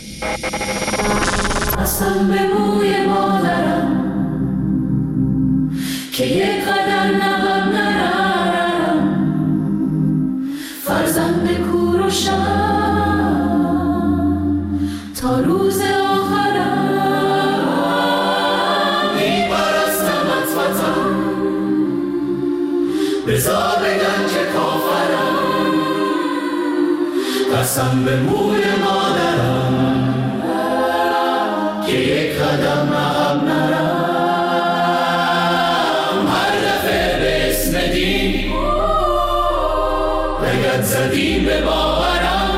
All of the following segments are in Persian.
قسم به موی مادرم که یک قدم نقب نرم، فرزند کور و شم تا روز آخرم. میپرستمت وطن، بذار بگن که کافرم. قسم به موی مادرم که یک قدم عقب نرم. هر دفعه به اسم دین لگد زدیم به باورم.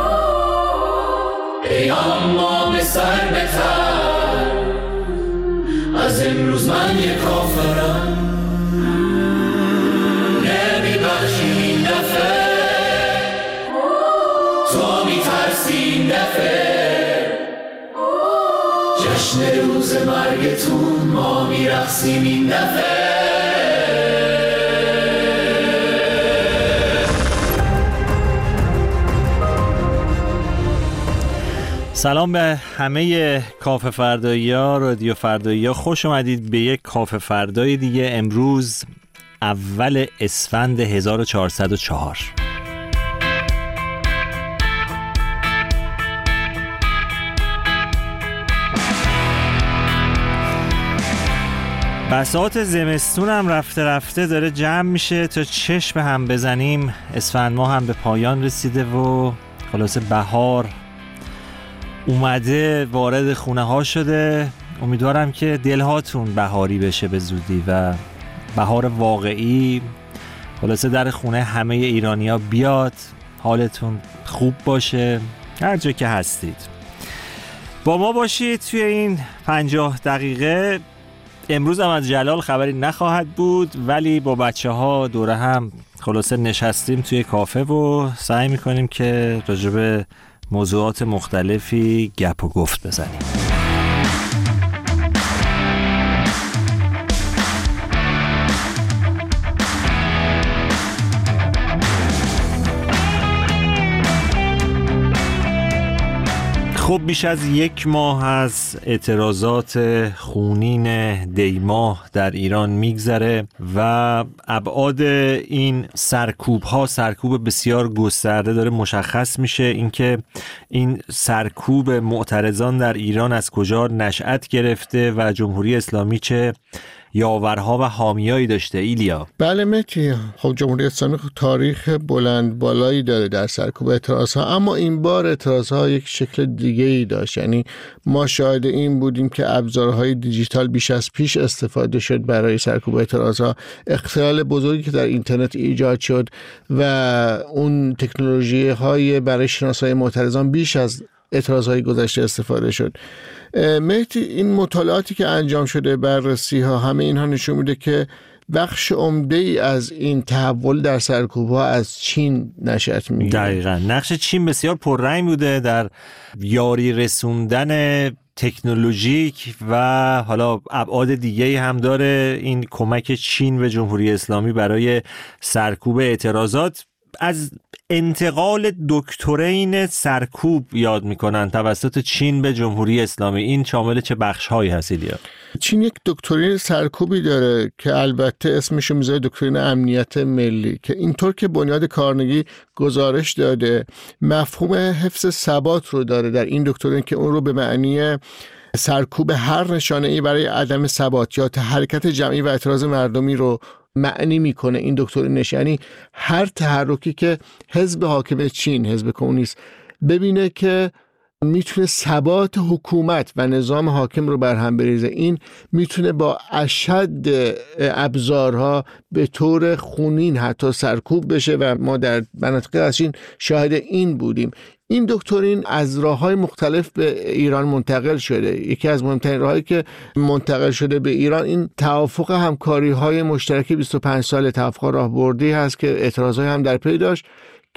ای امام سر بتر، از امروز من یک کافرم. نمیبخشی این دفعه، تو میترسی این دفعه. جشن روز مرگتون ما میرقصیم این دفعه. سلام به همه کافه فردایی ها، رادیو فردایی ها. خوش اومدید به یک کافه فردای دیگه. امروز اول اسفند 1404. بساط زمستون هم رفته رفته داره جمع میشه تا چشم هم بزنیم. اسفند ماه هم به پایان رسیده و خلاصه بهار اومده، وارد خونه ها شده. امیدوارم که دلهاتون بهاری بشه به زودی و بهار واقعی خلاصه در خونه همه ایرانیا بیاد، حالتون خوب باشه هر جا که هستید. با ما باشید توی این 50 دقیقه. امروز هم از جلال خبری نخواهد بود، ولی با بچه ها دوره هم خلاصه نشستیم توی کافه و سعی میکنیم که راجع به موضوعات مختلفی گپ و گفت بزنیم. خب بیش از یک ماه از اعتراضات خونین دیماه در ایران میگذره و ابعاد این سرکوب بسیار گسترده داره مشخص میشه. اینکه این سرکوب معترضان در ایران از کجا نشأت گرفته و جمهوری اسلامی چه یاورها و حامیایی داشته. ایلیا. بله مهدی، خب جمهوری اسلامی تاریخ بلند بالایی داره در سرکوب اعتراضها، اما این بار اعتراضها یک شکل دیگه‌ای داشت. یعنی ما شاهد این بودیم که ابزارهای دیجیتال بیش از پیش استفاده شد برای سرکوب اعتراضها. اختلال بزرگی که در اینترنت ایجاد شد و اون تکنولوژی‌های برای شناسایی معترضان بیش از اعتراضهای گذشته استفاده شد. مهدی، این مطالعاتی که انجام شده، بررسی ها، همه اینها نشون میده که بخش عمده ای از این تحول در سرکوب ها از چین نشأت میگیره. دقیقاً نقش چین بسیار پررنگ بوده در یاری رسوندن تکنولوژیک و حالا ابعاد دیگه هم داره این کمک چین به جمهوری اسلامی برای سرکوب اعتراضات. از انتقال دکترین سرکوب یاد میکنن توسط چین به جمهوری اسلامی. این شامل چه بخش‌هایی هست ایلیا؟ چین یک دکترین سرکوبی داره که البته اسمش رو میذاره دکترین امنیت ملی، که اینطور که بنیاد کارنگی گزارش داده مفهوم حفظ ثبات رو داره در این دکترین، که اون رو به معنی سرکوب هر نشانه‌ای برای عدم ثبات یا حرکت جمعی و اعتراض مردمی رو معنی میکنه. این دکترینش یعنی هر تحرکی که حزب حاکم چین، حزب کمونیست، ببینه که میتونه ثبات حکومت و نظام حاکم رو برهم بریزه، این میتونه با اشد ابزارها به طور خونین حتی سرکوب بشه و ما در مناطق ازین شاهد این بودیم. این دکترین از راه‌های مختلف به ایران منتقل شده. یکی از مهمترین راهایی که منتقل شده به ایران این توافق همکاری‌های مشترک 25 ساله، توافق راهبردی هست که اعتراضای هم در پی داشت، که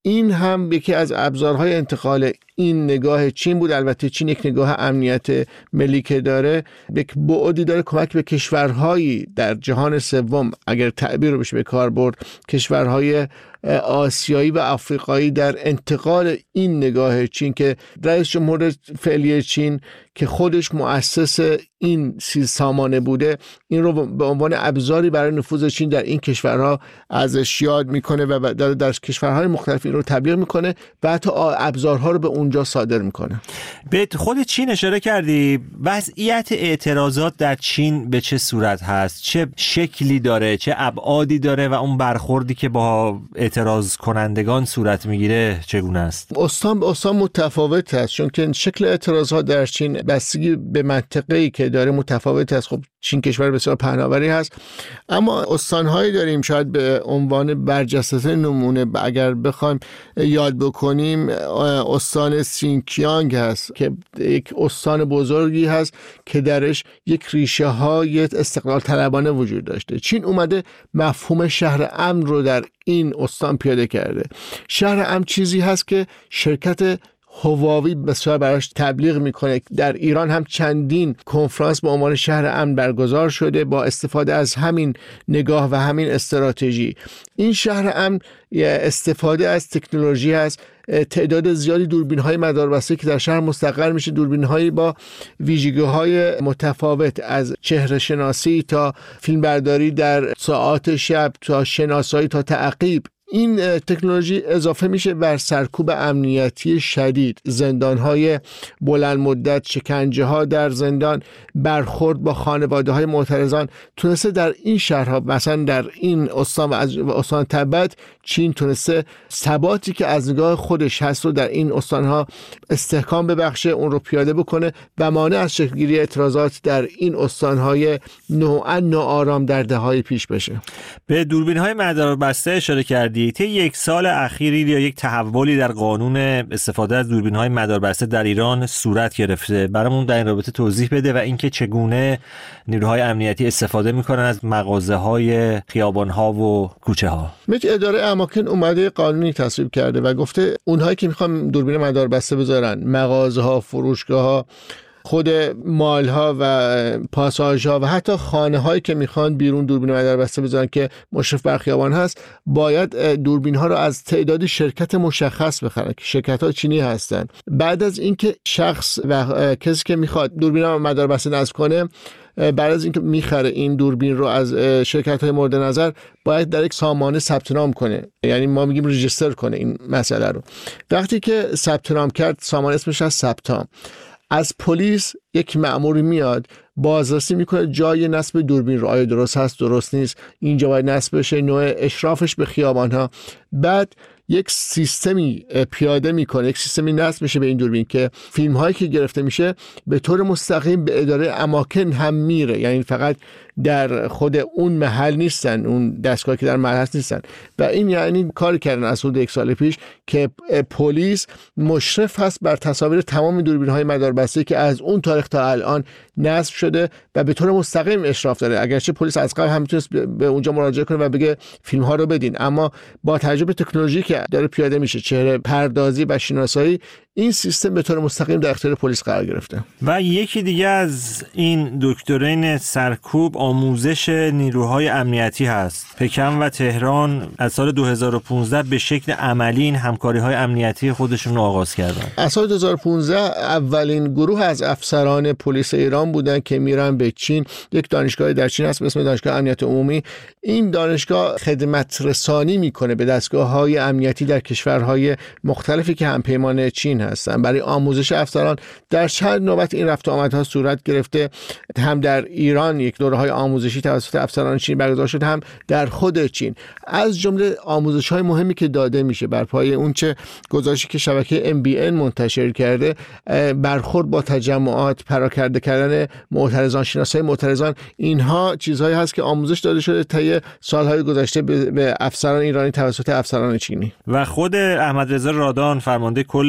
این هم یکی از ابزارهای انتقال این نگاه چین بود. البته چین یک نگاه امنیت ملی که داره، یک بعدی داره کمک به کشورهایی در جهان سوم، اگر تعبیر رو بشه به کار برد، کشورهای آسیایی و آفریقایی در انتقال این نگاه چین که رئیس جمهور فعلی چین که خودش مؤسس این سامانه بوده، این رو به عنوان ابزاری برای نفوذ چین در این کشورها ازش یاد میکنه و در کشورهای مختلف این رو تبلیغ میکنه و حتی ابزارها رو به اونجا صادر میکنه. به خود چین اشاره کردی، وضعیت اعتراضات در چین به چه صورت هست؟ چه شکلی داره؟ چه ابعادی داره و اون برخوردی که با اعتراض کنندگان صورت میگیره چگونه است؟ استان به استان متفاوت است، چون که شکل اعتراضات در چین بستگی به منطقه‌ای که داره متفاوت است. خب چین کشور بسیار پهناوری هست، اما استان‌هایی داریم شاید به عنوان برجسته نمونه اگر بخوایم یاد بکنیم، استان سینکیانگ هست که یک استان بزرگی هست که درش یک ریشه های استقلال طلبانه وجود داشته. چین اومده مفهوم شهر امن رو در این استان پیاده کرده. شهر امن چیزی هست که شرکت هواوی بسیار براش تبلیغ میکنه. در ایران هم چندین کنفرانس به عنوان شهر امن برگزار شده با استفاده از همین نگاه و همین استراتژی. این شهر امن استفاده از تکنولوژی هست. تعداد زیادی دوربین‌های مداربسته که در شهر مستقر میشه، دوربین‌هایی با ویژگی‌های متفاوت از چهره شناسی تا فیلمبرداری در ساعات شب تا شناسایی تا تعقیب. این تکنولوژی اضافه میشه بر سرکوب امنیتی شدید، زندان‌های بلند مدت، شکنجه‌ها در زندان، برخورد با خانواده‌های معترضان. تونسته در این شهرها، مثلا در این استان و استان تبت، چین تونسته ثباتی که از نگاه خودش هست رو در این استان‌ها استحکام ببخشه، اون رو پیاده بکنه و مانع از شکل‌گیری اعتراضات در این استان‌های نوعاً ناآرام در دهه‌های پیش بشه. به دوربین‌های مداربسته اشاره کردی. طی یک سال اخیری یا یک تحولی در قانون استفاده از دوربین‌های مداربسته در ایران صورت گرفته. برامون در این رابطه توضیح بده و اینکه چگونه نیروهای امنیتی استفاده می‌کنن از مغازه‌های خیابان‌ها و کوچه‌ها. اداره اماکن اومده قانونی تصویب کرده و گفته اونهایی که میخوان دوربین مداربسته بذارن، مغازه‌ها، فروشگاه‌ها، خود مال‌ها و پاساژها و حتی خانه‌هایی که میخوان بیرون دوربین مداربسته بذارن که مشرف بر خیابان هست، باید دوربین‌ها رو از تعدادی شرکت مشخص بخرن که شرکت‌ها چینی هستن. بعد از اینکه شخص و کسی که میخواد دوربین مداربسته نصب کنه، بعد از اینکه میخره این دوربین رو از شرکت‌های مورد نظر، باید در یک سامانه ثبت نام کنه. یعنی ما میگیم رجیستر کنه این مسئله رو. وقتی که ثبت نام کرد، سامانه اسمش از ثبتام، از پلیس یک مأموری میاد بازرسی میکنه جای نصب دوربین رو، آیا درست هست درست نیست، اینجا باید نصب بشه، نوع اشرافش به خیابان‌ها. بعد یک سیستمی پیاده میکنه، یک سیستمی نصب میشه به این دوربین که فیلم هایی که گرفته میشه به طور مستقیم به اداره اماکن هم میره. یعنی فقط در خود اون محل نیستن، اون دستگاهی که در محل هست نیستن. و این یعنی کاری کردن از حدود یک سال پیش که پلیس مشرف هست بر تصاویر تمام دوربین های مداربسته که از اون تاریخ تا الان نصب شده و به طور مستقیم اشراف داره. اگرچه پلیس از قبل هم میتونست به اونجا مراجعه کنه و بگه فیلم ها رو بدین، اما با توجه به تکنولوژی که داره پیاده میشه، چهره پردازی و شناسایی، این سیستم به طور مستقیم در اختیار پلیس قرار گرفته. و یکی دیگه از این دکترین سرکوب آموزش نیروهای امنیتی هست. پکن و تهران از سال 2015 به شکل عملی این همکاری‌های امنیتی خودشون رو آغاز کردن. از سال 2015 اولین گروه از افسران پلیس ایران بودن که میرن به چین. یک دانشگاه در چین هست به اسم دانشگاه امنیت عمومی. این دانشگاه خدمت رسانی میکنه به دستگاه‌های امنیتی در کشورهای مختلفی که همپیمان چین هستن برای آموزش افسران. در چند نوبت این رفت و آمدها صورت گرفته، هم در ایران یک دوره‌های آموزشی توسط افسران چین برگزار شد، هم در خود چین. از جمله آموزش‌های مهمی که داده میشه بر پایه اونچه گزارشی که شبکه MBN منتشر کرده، برخورد با تجمعات، پراکنده کردن معترضان، شناسایی معترضان، اینها چیزهایی هست که آموزش داده شده طی سالهای گذشته به افسران ایرانی توسط افسران چینی. و خود احمد رضا رادان فرمانده کل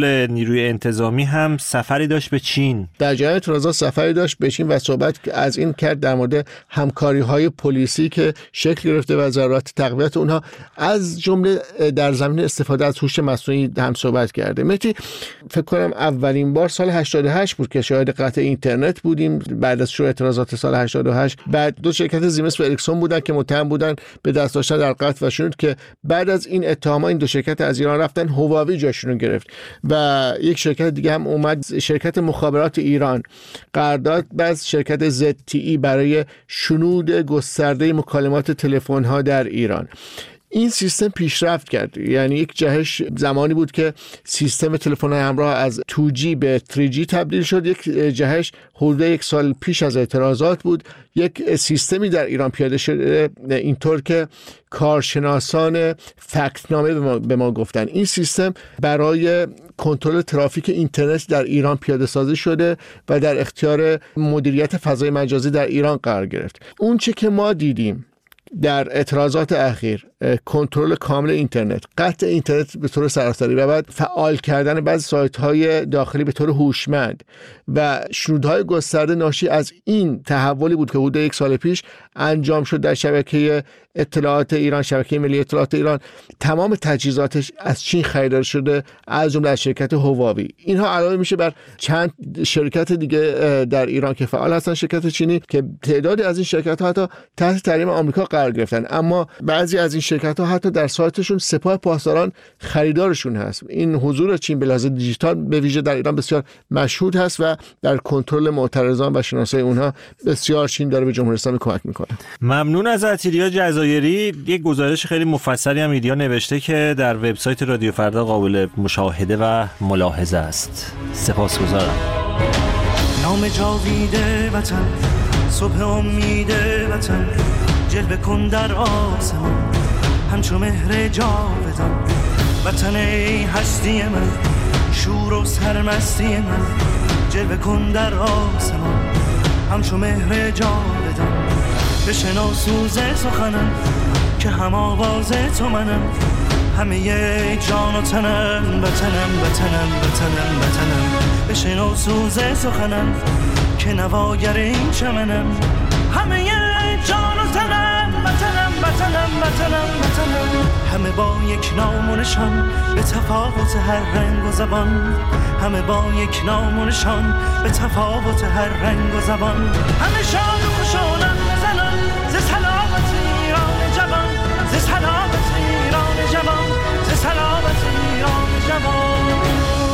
نیروی انتظامی هم سفری داشت به چین. در جریان اعتراضات سفری داشت به چین و صحبت از این کرد در مورد همکاری‌های پلیسی که شکل گرفته و ضرورت تقویت اونها، از جمله در زمینه استفاده از هوش مصنوعی هم صحبت کرده. مهدی، فکر کنم اولین بار سال 88 بود که شاهد قطع اینترنت بودیم بعد از شروع اعتراضات سال 88. بعد دو شرکت زیمنس و اریکسون بودن که متهم بودن به دست داشتن در قطع و شنود که بعد از این اتهامات این دو شرکت از ایران رفتن، هواوی جاشون رو گرفت و یک شرکت دیگه هم اومد، شرکت مخابرات ایران، قرارداد باز شرکت ZTE برای شنود گسترده مکالمات تلفن‌ها در ایران. این سیستم پیشرفت کرد، یعنی یک جهش زمانی بود که سیستم تلفن همراه از 2G به 3G تبدیل شد. یک جهش حدود یک سال پیش از اعتراضات بود. یک سیستمی در ایران پیاده شده اینطور که کارشناسان فکتنامه به ما گفتن این سیستم برای کنترل ترافیک اینترنت در ایران پیاده سازی شده و در اختیار مدیریت فضای مجازی در ایران قرار گرفت. اون چه که ما دیدیم در اعتراضات اخیر، کنترل کامل اینترنت، قطع اینترنت به طور سراسری و بعد فعال کردن بعضی سایت‌های داخلی به طور هوشمند و شنودهای گسترده ناشی از این تحولی بود که حدود یک سال پیش انجام شد در شبکه اطلاعات ایران، شبکه ملی اطلاعات ایران. تمام تجهیزاتش از چین خریدار شده، از جمله از شرکت هواوی. اینها علاوه میشه بر چند شرکت دیگه در ایران که فعال هستن، شرکت چینی که تعدادی از این شرکت‌ها حتی تحت تحریم آمریکا قرار گرفتن، اما بعضی از این شرکت‌ها حتی در سایتشون سپاه پاسداران خریدارشون هست. این حضور چین به لحاظ دیجیتال به ویژه در ایران بسیار مشهود هست و در کنترل معترضان و شناسایی اونها بسیار چین داره به جمهوری اسلامی کمک میکنه. ممنون از ایلیا جزایری. یک گزارش خیلی مفصلی هم ایلیا نوشته که در وبسایت رادیو فردا قابل مشاهده و ملاحظه است. سپاسگزارم. نام جاویده وطن، صبح امید وطن، جلوه کن در آسمان همچو مهر جاودان. وطن ای هستی من، شور و سرمستی من، جلوه کن در آسمان همچو مهر جاودان. بشنو سوز سخنم که هم آواز تو منم، همه جان و تنم، وطنم وطنم وطنم وطنم. بشنو سوز سخنم که نواگر این چمنم، همه جان و تنم، وطنم وطنم وطنم وطنم. همه با یک نام و نشان به تفاوت هر رنگ و زبان، همه با یک نام و نشان به تفاوت هر رنگ و زبان. همه شاد و خوشانن بزنن ز سلامت ایران جوان، ز سلامت ایران جوان، ز سلامت ایران جوان.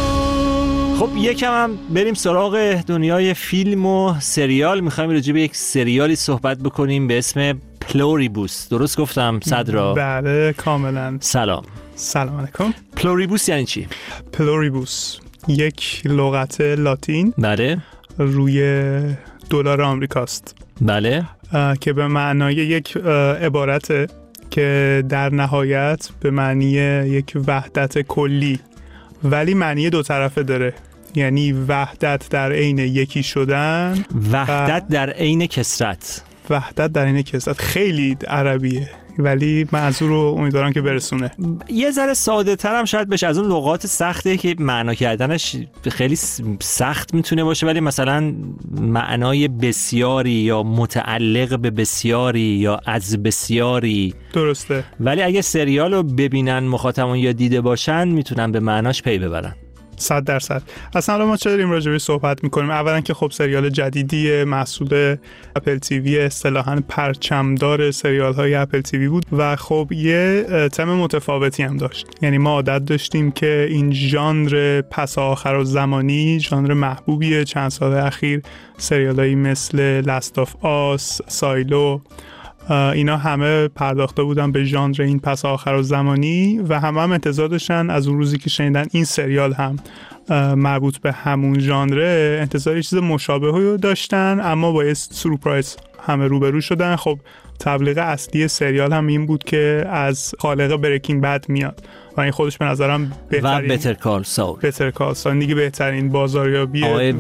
خب یکم هم بریم سراغ دنیای فیلم و سریال. میخوایم راجع به یک سریالی صحبت بکنیم به اسم پلوریبوس. درست گفتم صدرا؟ بله کاملا. سلام علیکم. پلوریبوس یعنی چی؟ پلوریبوس یک لغت لاتین بله روی دلار آمریکاست. بله که به معنای یک عبارته که در نهایت به معنی یک وحدت کلی ولی معنی دو طرفه داره، یعنی وحدت در عین یکی شدن، وحدت در عین کثرت. وحدت در عین کثرت خیلی عربیه ولی منظور رو امیدوارم که برسونه. یه ذره ساده تر هم شاید بشه. از اون لغات سخته که معنا کردنش خیلی سخت میتونه باشه، ولی مثلا معنای بسیاری یا متعلق به بسیاری یا از بسیاری درسته، ولی اگه سریال رو ببینن مخاطبان یا دیده باشن میتونن به معناش پی ببرن. 100%. اصلا ما چه داریم راجع به صحبت میکنیم؟ اولا که خب سریال جدیدی محصول اپل تیوی، اصطلاحاً پرچمدار سریال های اپل تیوی بود و خب یه تم متفاوتی هم داشت. یعنی ما عادت داشتیم که این ژانر پس آخر و زمانی ژانر محبوبیه چند سال اخیر. سریال هایی مثل لاست آف آس، سایلو، اینا همه پرداخته بودن به ژانر این پس آخر و زمانی و همه انتظار داشتن از اون روزی که شنیدن این سریال هم مربوط به همون ژانره، انتظار یه چیز مشابهی داشتن، اما با یه سورپرایز همه روبرو شدن. خب تبلیغ اصلی سریال هم این بود که از خالق بریکینگ بد میاد و این خودش به نظرم بهترین و بتر کال سول دیگه بهترین بازاریابی آقای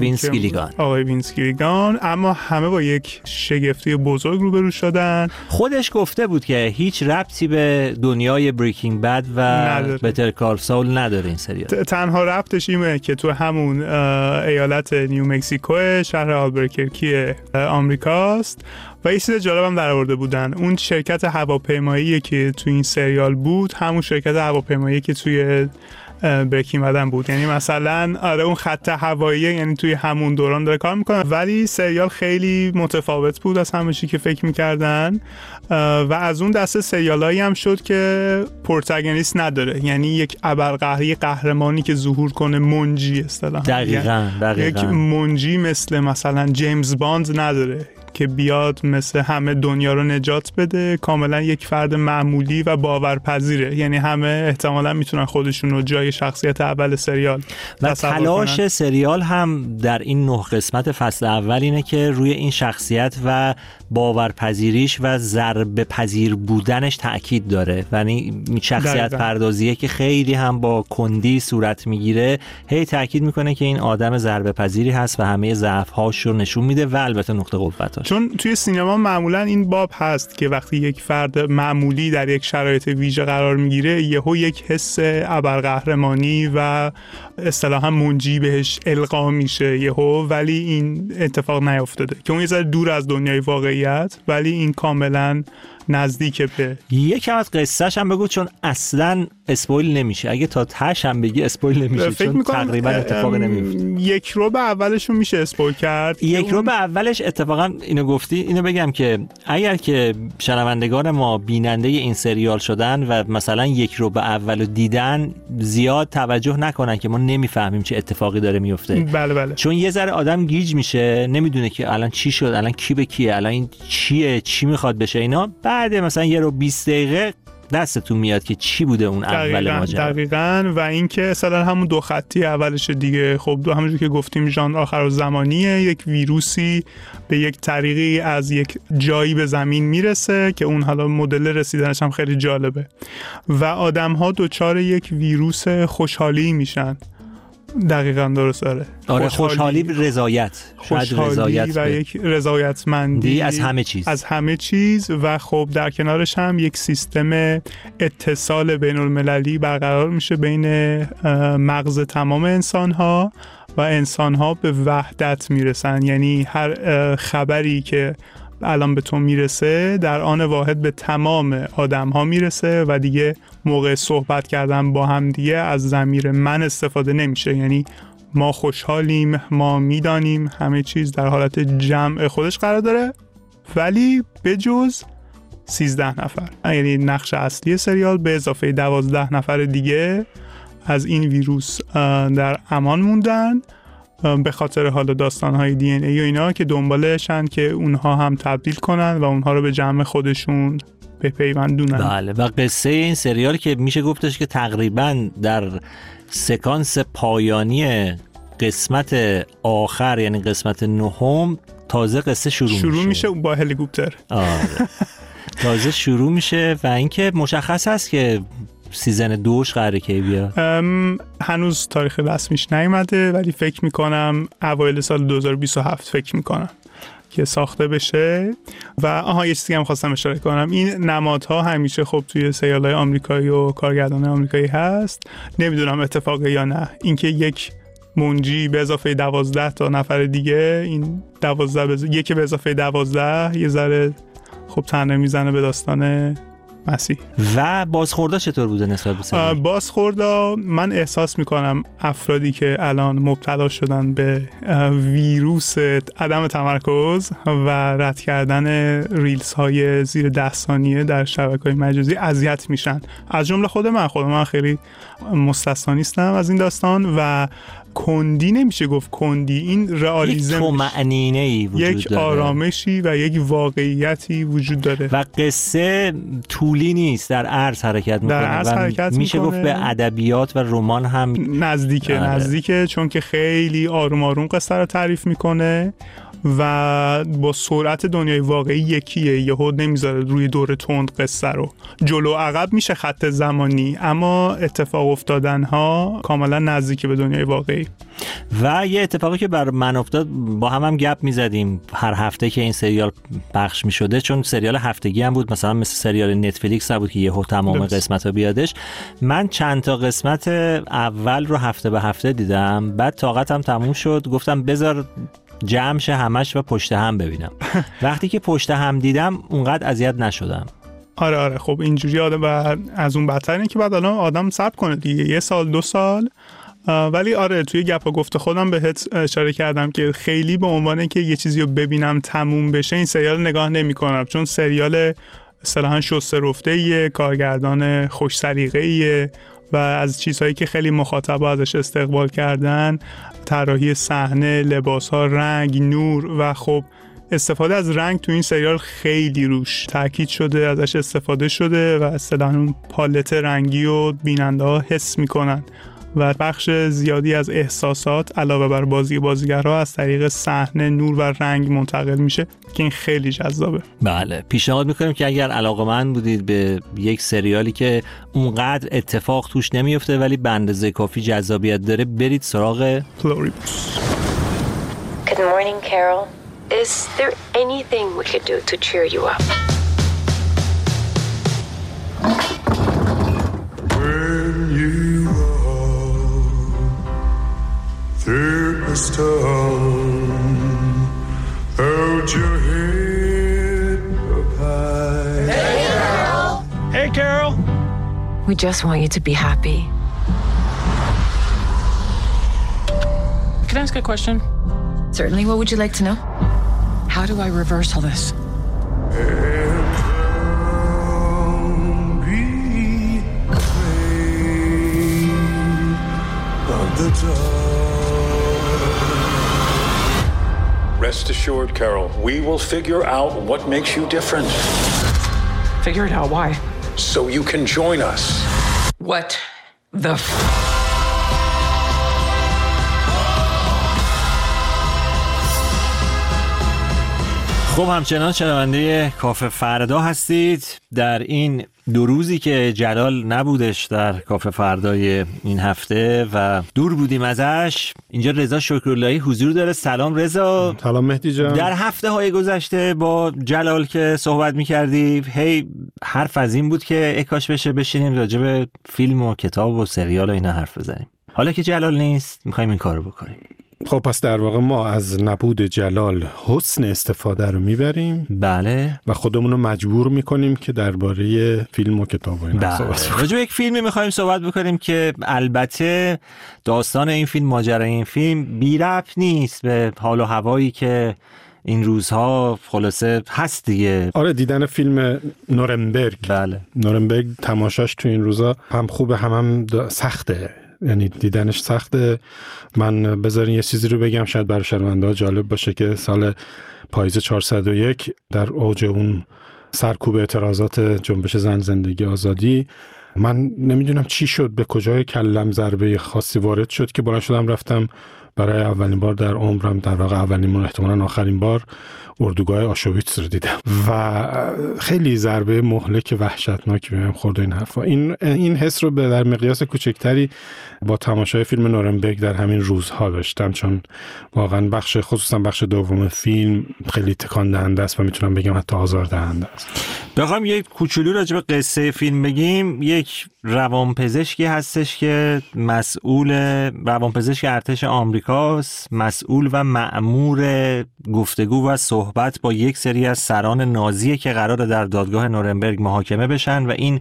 وینس گیلیگان. اما همه با یک شگفتی بزرگ روبرو شدن. خودش گفته بود که هیچ ربطی به دنیای بریکینگ بد و بتر کال سول نداره این سریال. تنها ربطش اینه که تو همون ایالت نیو مکزیکو، شهر آلبرکرکی آمریکاست. و یه چیز جالب هم در آورده بودن، اون شرکت هواپیمایی که تو این سریال بود همون شرکت هواپیمایی که توی بریکینگ بد بود. یعنی مثلا اون خط هوایی یعنی توی همون دوران داره کار میکنه. ولی سریال خیلی متفاوت بود از همه چی که فکر میکردن و از اون دسته سریالایی هم شد که پروتاگونیست نداره، یعنی یک ابرقهری قهرمانی که ظهور کنه، منجی اصطلاحاً. دقیقاً یک منجی مثلا جیمز باند نداره که بیاد مثل همه دنیا رو نجات بده. کاملا یک فرد معمولی و باورپذیره، یعنی همه احتمالاً میتونن خودشون رو جای شخصیت اول سریال و تلاش کنن. سریال هم در این 9 قسمت فصل اول اینه که روی این شخصیت و باورپذیریش و ضربه پذیر بودنش تأکید داره و این شخصیت پردازیه که خیلی هم با کندی صورت میگیره، هی تأکید میکنه که این آدم ضربه پذیری هست و همه ضعف‌هاش رو نشون میده و البته نقطه قوت‌هاش. چون توی سینما معمولا این باب هست که وقتی یک فرد معمولی در یک شرایط ویژه قرار میگیره، یهو یک حس ابرقهرمانی و اصطلاحاً منجی بهش القا میشه یهو، ولی این اتفاق نیفتاده که اون یه ذره دور از دنیای واقعیت، ولی این کاملا نزدیک به. یکم از قصه‌ش هم بگو چون اصلاً اسپویل نمیشه، اگه تا تهش هم بگی اسپویل نمیشه چون تقریبا اتفاق نمیفته. یک رو به اولش رو میشه اسپویل کرد. یک رو به اولش اتفاقا اینو گفتی، اینو بگم که اگر که شنوندگان ما بیننده این سریال شدن و مثلا یک رو به اولو دیدن، زیاد توجه نکنن که ما نمیفهمیم چه اتفاقی داره میفته. بله. چون یه ذره آدم گیج میشه، نمیدونه که الان چی شد، الان کی به کیه، الان این چیه، چی میخواد بشه اینا. بعد مثلا یه رو 20 دقیقه دستتون میاد که چی بوده اون اول ماجرا. دقیقاً. و اینکه مثلا همون 2 خطی اولش دیگه، خب همونجوری که گفتیم ژانر آخرالزمانیه، یک ویروسی به یک طریقی از یک جایی به زمین میرسه که اون حالا مدل رسیدنش هم خیلی جالبه و آدم‌ها دچار یک ویروس خوشحالی میشن. دقیقاً درست داره. خوشحالی رضایت و یک رضایتمندی از همه چیز و خب در کنارش هم یک سیستم اتصال بین المللی برقرار میشه بین مغز تمام انسان‌ها و انسان‌ها به وحدت میرسن. یعنی هر خبری که الان به تو میرسه در آن واحد به تمام آدم ها میرسه و دیگه موقع صحبت کردن با هم دیگه از ضمیر من استفاده نمیشه. یعنی ما خوشحالیم، ما میدانیم، همه چیز در حالت جمع خودش قرار داره، ولی به جز 13 نفر، یعنی نقش اصلی سریال به اضافه 12 نفر دیگه از این ویروس در امان موندن به خاطر حالا داستان‌های دی ان ای و اینا که دنبالشن که اونها هم تبدیل کنن و اونها رو به جمع خودشون بپیوندونن. بله. و قصه این سریال که میشه گفتش که تقریبا در سکانس پایانی قسمت آخر، یعنی قسمت 9، تازه قصه شروع میشه با هلیکوپتر. تازه شروع میشه و اینکه مشخص است که سیزن 2 قراره کی بیاد. هنوز تاریخ رسمیش نیومده، ولی فکر میکنم اوایل سال 2027 فکر میکنم که ساخته بشه. و یه چیزی هم خواستم اشاره کنم، این نمادها همیشه خب توی سریال‌های آمریکایی و کارگردان آمریکایی هست. نمیدونم اتفاقی یا نه، اینکه یک منجی به اضافه 12 تا نفر دیگه، این 12 به اضافه 12 یه ذره خب تنه میزنه به داستان مسیح. و بازخوردا چطور بوده نسبت به سریال؟ بازخوردا من احساس میکنم افرادی که الان مبتلا شدن به ویروس عدم تمرکز و رد کردن ریلز های زیر 10 ثانیه در شبکه‌های مجازی اذیت میشن، از جمله خود من خیلی مستثنا نیستم از این داستان. و کندی نمیشه گفت کندی، این رئالیسم، یک طمأنینه‌ای وجود داره، یک آرامشی و یک واقعیتی وجود داره و قصه طولی نیست، در عرض حرکت میکنه و میشه گفت به ادبیات و رمان هم نزدیکه چون که خیلی آروم آروم قصه رو تعریف میکنه و با سرعت دنیای واقعی یکیه، یهو نمیذاره روی دور تند قصه رو جلو عقب میشه خط زمانی، اما اتفاق افتادنها کاملا نزدیک به دنیای واقعی. و یه اتفاقی که بر من افتاد، با هم گپ میزدیم هر هفته که این سریال پخش میشده، چون سریال هفتگی هم بود، مثلا مثل سریال نتفلیکس نبود که یهو تمام قسمت ها بیادش. من چند تا قسمت اول رو هفته به هفته دیدم، بعد طاقتم تموم شد، گفتم بذار جمع شه همش و پشت هم ببینم. وقتی که پشت هم دیدم اونقدر اذیت نشدم. آره خب اینجوری آدم از اون بدتر اینه که بعد الان آدم صبر کنه دیگه 1 سال 2 سال. ولی آره توی گپ و گفت خودم بهت اشاره کردم که خیلی به عنوان که یه چیزی رو ببینم تموم بشه این سریال نگاه نمی‌کنم، چون سریال اصطلاحاً شسته رفته‌ایه، کارگردان خوش سلیقه‌ایه و از چیزهایی که خیلی مخاطبا ازش استقبال کردن، طراحی صحنه، لباس‌ها، رنگ، نور و خب استفاده از رنگ تو این سریال خیلی روش تاکید شده، ازش استفاده شده و اصطلاحاً اون پالت رنگی رو بیننده‌ها حس می‌کنن و بخش زیادی از احساسات علاوه بر بازیگرها از طریق صحنه، نور و رنگ منتقل میشه که این خیلی جذابه. بله، پیشنهاد میکنیم که اگر علاقه‌مند بودید به یک سریالی که اونقدر اتفاق توش نمیفته ولی به اندازه کافی جذابیت داره، برید سراغ فلوریبوس. Good morning, Carol. Is there anything we could do to cheer you up? When you through the storm, hold your head up high. Hey, Carol! Hey, Carol! We just want you to be happy. Can I ask a question? Certainly. What would you like to know? How do I reverse all this? And don't be afraid of the dark. Rest assured, Carol, we will figure out what makes you different. Figure it out. Why? So you can join us. What the خب همچنان شنونده کافه فردا هستید. در این 2 روزی که جلال نبودش در کافه فردای این هفته و دور بودیم ازش، اینجا رضا شکراللهی حضور داره. سلام رضا. سلام مهدی جان. در هفته های گذشته با جلال که صحبت می‌کردی، هی حرف از این بود که اکاش بشه بشینیم راجع به فیلم و کتاب و سریال و اینا حرف بزنیم. حالا که جلال نیست می‌خوایم این کارو بکنیم. خب پس در واقع ما از نبود جلال حسن استفاده رو میبریم. بله. و خودمون رو مجبور میکنیم که درباره فیلم و کتاب و اینا صحبت کنیم. راجع به یک فیلمی میخوایم صحبت بکنیم که البته داستان این فیلم، ماجرای این فیلم بی ربط نیست به حال و هوایی که این روزها خلاصه هست دیگه. آره، دیدن فیلم نورنبرگ. بله. نورنبرگ تماشاش تو این روزا هم خوبه هم سخته، یعنی دیدنش سخته. من بذارین یه چیزی رو بگم شاید برای شنونده‌ها جالب باشه که سال پاییز 401 در اوج اون سرکوب اعتراضات جنبش زن زندگی آزادی، من نمیدونم چی شد، به کجای کلم ضربه خاصی وارد شد که بلند شدم رفتم برای اولین بار در عمرم، در واقع اولین و احتمالاً آخرین بار، اردوگاه آشویتس رو دیدم و خیلی ضربه مهلک وحشتناکی بهم خورد این حرفا. این حس رو در مقیاس کوچکتری با تماشای فیلم نورنبرگ در همین روزها داشتم، چون واقعا خصوصا بخش دوم فیلم خیلی تکان دهنده است و میتونم بگم حتی آزاردهنده است. بخوام یک کوچولو راجع به قصه فیلم بگیم، یک روانپزشکی هستش که مسئول، روانپزشک ارتش آمریکاست، مسئول و مأمور گفتگو و صحبت با یک سری از سران نازی که قراره در دادگاه نورنبرگ محاکمه بشن و این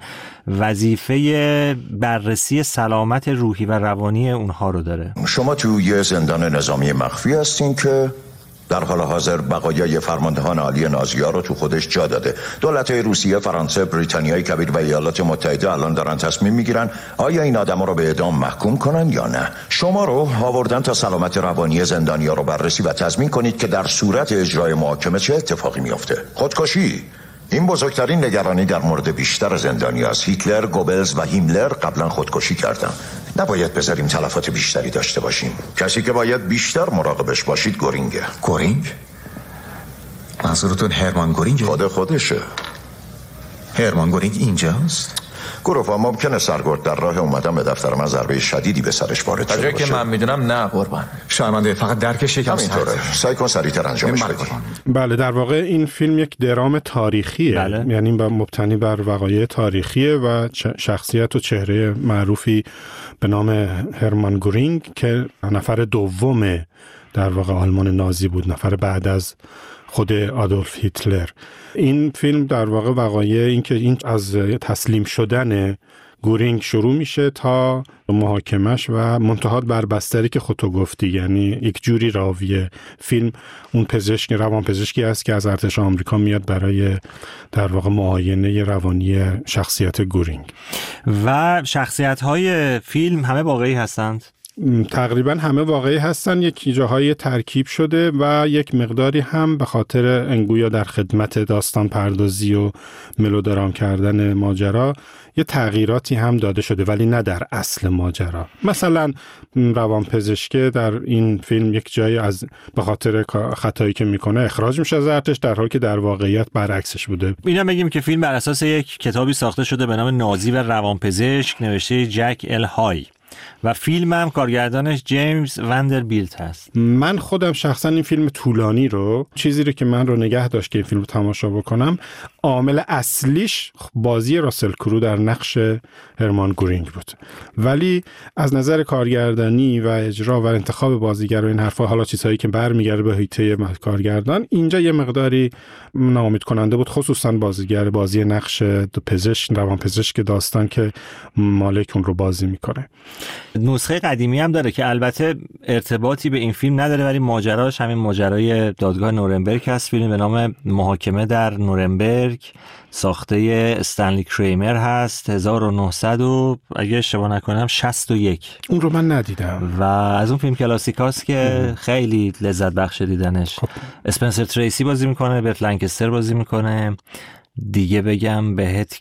وظیفه بررسی سلامت روحی و روانی اونها رو داره. شما تو یه زندان نظامی مخفی هستین که در حال حاضر بقایای فرماندهان عالی نازی‌ها رو تو خودش جا داده. دولت‌های روسیه، فرانسه، بریتانیای کبیر و ایالات متحده الان دارن تصمیم میگیرن آیا این آدم‌ها رو به اعدام محکوم کنن یا نه. شما رو آوردن تا سلامت روانی زندانی‌ها رو بررسی و تضمین کنید که در صورت اجرای محاکمه چه اتفاقی میفته. خودکشی این بزرگترین نگرانی در مورد بیشتر زندانیاست. هیتلر، گوبلز و هیملر قبلا خودکشی کردن. نباید بذاریم تلفات بیشتری داشته باشیم. کسی که باید بیشتر مراقبش باشید گورینگه. گورینگ؟ منظورتون هرمان گورینگ؟ خودشه. هرمان گورینگ اینجاست؟ گروفا ممکنه سرگرد در راه اومدن به دفتر من ضربه شدیدی به سرش وارد شده باشه. که من میدونم نه قربان. شرمنده، فقط درکش یکم همینطوره. سعی کن سریعتر انجامش بدی. بله، در واقع این فیلم یک درام تاریخیه. بله. یعنی مبتنی بر وقایع تاریخیه و شخصیت و چهره معروفی به نام هرمان گورینگ که نفر دوم در واقع آلمان نازی بود، نفر بعد از خود آدولف هیتلر. این فیلم در واقع وقایع این که این از تسلیم شدن گورینگ شروع میشه تا محاکمش و منتهات بر بستری که خودتو گفتی، یعنی یک جوری راوی فیلم اون پزشک، روانپزشکی است که از ارتش آمریکا میاد برای در واقع معاینه روانی شخصیت گورینگ. و شخصیت‌های فیلم همه واقعی هستند؟ تقریبا همه واقعی هستن، یک جاهای ترکیب شده و یک مقداری هم به خاطر انگویا در خدمت داستان پردازی و ملودرام کردن ماجرا یه تغییراتی هم داده شده، ولی نه در اصل ماجرا. مثلا روانپزشک در این فیلم یک جایی از به خاطر خطایی که میکنه اخراج میشه از ارتش، در حالی که در واقعیت برعکسش بوده. اینا بگیم که فیلم بر اساس یک کتابی ساخته شده به نام نازی و روانپزشک نوشته جک ال های و فیلم هم کارگردانش جیمز وندربیلت هست. من خودم شخصا این فیلم طولانی رو، چیزی رو که من رو نگه داشت که این فیلم رو تماشا بکنم، عامل اصلیش بازی راسل کرو در نقش هرمان گورینگ بود، ولی از نظر کارگردانی و اجرا و انتخاب بازیگر و این حرفا، حالا چیزهایی که برمیگرده به هیته کارگردان، اینجا یه مقداری ناامید کننده بود، خصوصا بازیگر بازی نقش پزشک، روانپزشک داستان که مالک اون رو بازی میکنه. نسخه قدیمی هم داره که البته ارتباطی به این فیلم نداره، ولی ماجراش همین ماجرای دادگاه نورنبرگ هست. فیلم به نام محاکمه در نورنبرگ ساخته استنلی کریمر هست، 1900 و اگه اشتباه نکنم 61. اون رو من ندیدم و از اون فیلم کلاسیکاست که خیلی لذت بخش دیدنش. اسپنسر تریسی بازی میکنه، برت لنکستر بازی میکنه، دیگه بگم بهت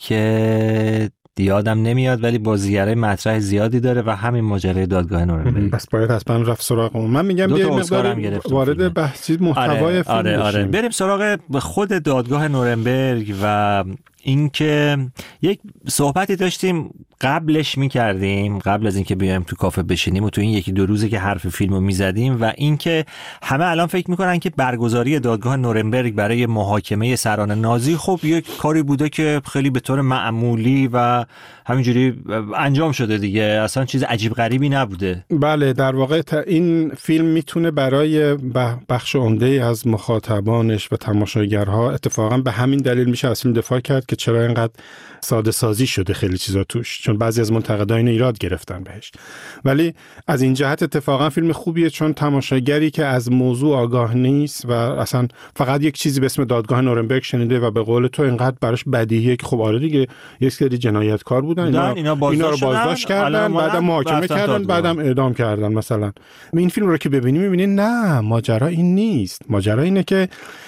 که یادم نمیاد، ولی بازیگرای مطرح زیادی داره و همین ماجرای دادگاه نورنبرگ. بس باید حتما رفت سراغ اون. من میگم یه مقدار وارد بحث محتوای فیلم بشیم. آره. بریم سراغ خود دادگاه نورنبرگ و اینکه یک صحبتی داشتیم قبلش میکردیم، قبل از اینکه بیایم تو کافه بشینیم و تو این یکی دو روزه که حرف فیلمو میزدیم، و اینکه همه الان فکر میکنن که برگزاری دادگاه نورنبرگ برای محاکمه سران نازی خب یک کاری بوده که خیلی به طور معمولی و همینجوری انجام شده دیگه، اصلا چیز عجیب غریبی نبوده. بله، در واقع این فیلم میتونه برای بخش عمده از مخاطبانش و تماشاگرها اتفاقا به همین دلیل میشه از فیلم دفاع کرد که چرا اینقدر ساده سازی شده خیلی چیزا توش، چون بعضی از منتقدان اینو ایراد گرفتن بهش. ولی از این جهت اتفاقا فیلم خوبیه، چون تماشاگری که از موضوع آگاه نیست و اصلا فقط یک چیزی به اسم دادگاه نورنبرگ شنیده و به قول تو اینقدر براش بدیهیه که خب آره دیگه یک سری جنایتکار بودن، اینا رو بازداشت کردن، بعدم محاکمه کردن، بعدم اعدام کردن مثلا. این فیلم رو که ببینی نه، ماجرا این نیست. ماجرا اینه که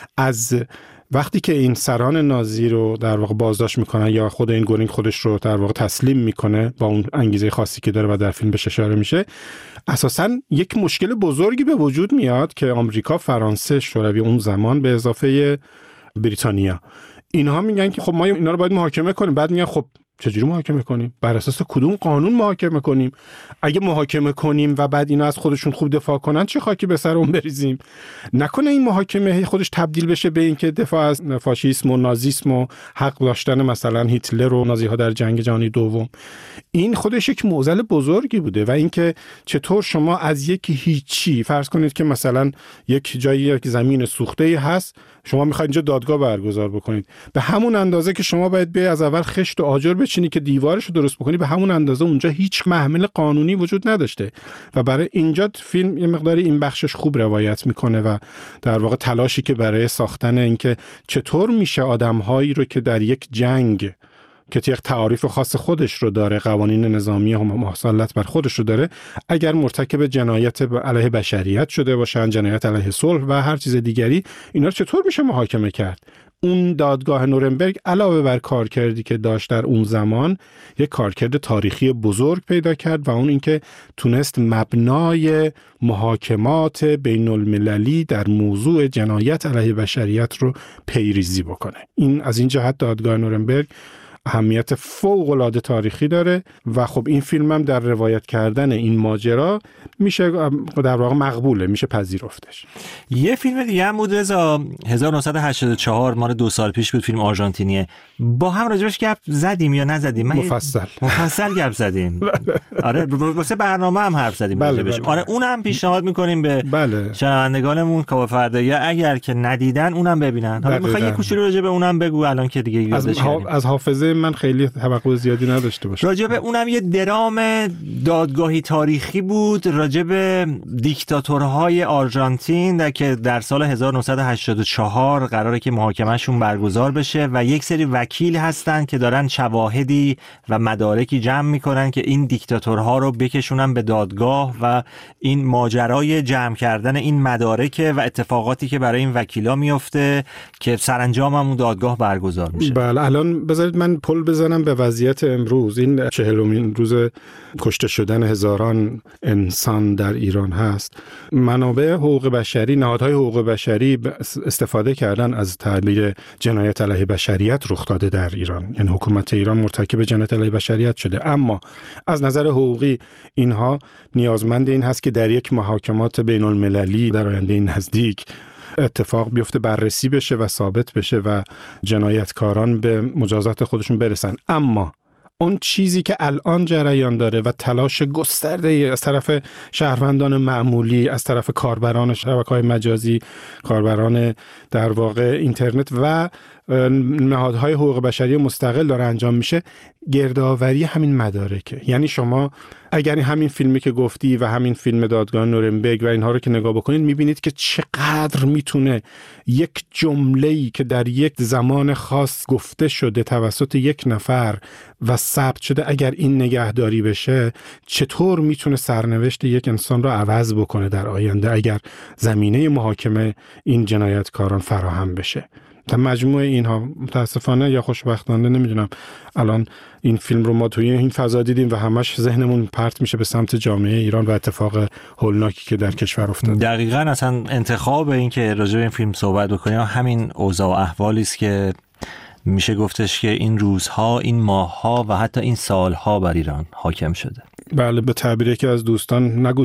از وقتی که این سران نازی رو در واقع بازداشت میکنن یا خود این گورینگ خودش رو در واقع تسلیم میکنه با اون انگیزه خاصی که داره و در فیلم بهش اشاره میشه، اساساً یک مشکل بزرگی به وجود میاد که آمریکا، فرانسه، شوروی اون زمان به اضافه بریتانیا، اینها میگن که خب ما اینا رو باید محاکمه کنیم. بعد میگن خب چجوری محاکمه کنیم؟ بر اساس کدوم قانون محاکمه کنیم؟ اگه محاکمه کنیم و بعد اینا از خودشون خوب دفاع کنن چه خاکی به سر اون بریزیم؟ نکنه این محاکمه خودش تبدیل بشه به این که دفاع از فاشیسم و نازیسم و حق داشتن مثلا هیتلر و نازی‌ها در جنگ جهانی دوم. این خودش یک معضل بزرگی بوده. و اینکه چطور شما از یک هیچی، فرض کنید که مثلا یک جایی یک زمین سوخته‌ای هست، شما میخواید اینجا دادگاه برگزار بکنید، به همون اندازه که شما باید به از اول خشت و آجر بچینی که دیوارش رو درست بکنی، به همون اندازه اونجا هیچ محمل قانونی وجود نداشته. و برای اینجا فیلم یه مقداری این بخشش خوب روایت میکنه و در واقع تلاشی که برای ساختن اینکه چطور میشه آدم‌هایی رو که در یک جنگ که یک تعاریف خاص خودش رو داره، قوانین نظامی هم مسلط بر خودش رو داره، اگر مرتکب جنایت علیه بشریت شده باشن، جنایت علیه صلح و هر چیز دیگری، اینا رو چطور میشه محاکمه کرد؟ اون دادگاه نورنبرگ علاوه بر کارکردی که داشت در اون زمان، یک کارکرد تاریخی بزرگ پیدا کرد و اون اینکه تونست مبنای محاکمات بین المللی در موضوع جنایت علیه بشریت رو پیریزی بکنه. این از این جهت دادگاه نورنبرگ اهمیت فوق‌العاده تاریخی داره و خب این فیلم هم در روایت کردن این ماجرا میشه در واقع مقبوله، میشه پذیرفتش. یه فیلم دیگه هم بود رضا، 1984 مال 2 سال پیش بود، فیلم آرژانتینیه. با هم راجبش گپ زدیم یا نزدیم؟ مفصل گپ زدیم. آره واسه برنامه هم حرف زدیم راجبش. آره اونم پیشنهاد میکنیم به شنوندگانمون که فردا اگر که ندیدن اونم ببینن. حالا میخوای یه کوچولو راجب اونم بگو الان که دیگه یادش کردیم. از حافظه من خیلی توقع زیادی نداشته باشم. راجب اونم یه درام دادگاهی تاریخی بود راجب دیکتاتورهای آرژانتین که در سال 1984 قراره که محاکمهشون برگزار بشه و یک سری وکیل هستن که دارن شواهدی و مدارکی جمع میکنن که این دیکتاتورها رو بکشونن به دادگاه و این ماجرای جمع کردن این مدارک و اتفاقاتی که برای این وکیلا میفته که سرانجام هم اون دادگاه برگزار میشه. بله الان بذارید من پل بزنم به وضعیت امروز. این 40مین روز کشته شدن هزاران انسان در ایران هست. منابع حقوق بشری، نهادهای حقوق بشری استفاده کردن از تعبیر جنایت علیه بشریت رخ داده در ایران، یعنی حکومت ایران مرتکب جنایت علیه بشریت شده، اما از نظر حقوقی اینها نیازمند این هست که در یک محاکمات بین المللی در آینده نزدیک اتفاق بیفته، بررسی بشه و ثابت بشه و جنایتکاران به مجازات خودشون برسن. اما اون چیزی که الان جریان داره و تلاش گسترده از طرف شهروندان معمولی، از طرف کاربران شبکه‌های مجازی، کاربران در واقع اینترنت و نهادهای حقوق بشری مستقل داره انجام میشه، گردآوری همین مدارکه. یعنی شما اگر همین فیلمی که گفتی و همین فیلم دادگاه نورنبرگ و اینها رو که نگاه بکنید میبینید که چقدر میتونه یک جمله‌ای که در یک زمان خاص گفته شده توسط یک نفر و ثبت شده اگر این نگهداری بشه چطور میتونه سرنوشت یک انسان رو عوض بکنه در آینده اگر زمینه محاکمه این جنایتکاران فراهم بشه. در مجموع اینها متاسفانه یا خوشبختانه نمیدونم الان این فیلم رو ما توی این فضا دیدیم و همش ذهنمون پرت میشه به سمت جامعه ایران و اتفاق هولناکی که در کشور افتاده. دقیقاً اصلا انتخاب این که راجع به این فیلم صحبت بکنیم همین اوضاع و احوالی است که میشه گفتش که این روزها، این ماهها و حتی این سالها بر ایران حاکم شده. بله، به تعبیر که از دوستان نگو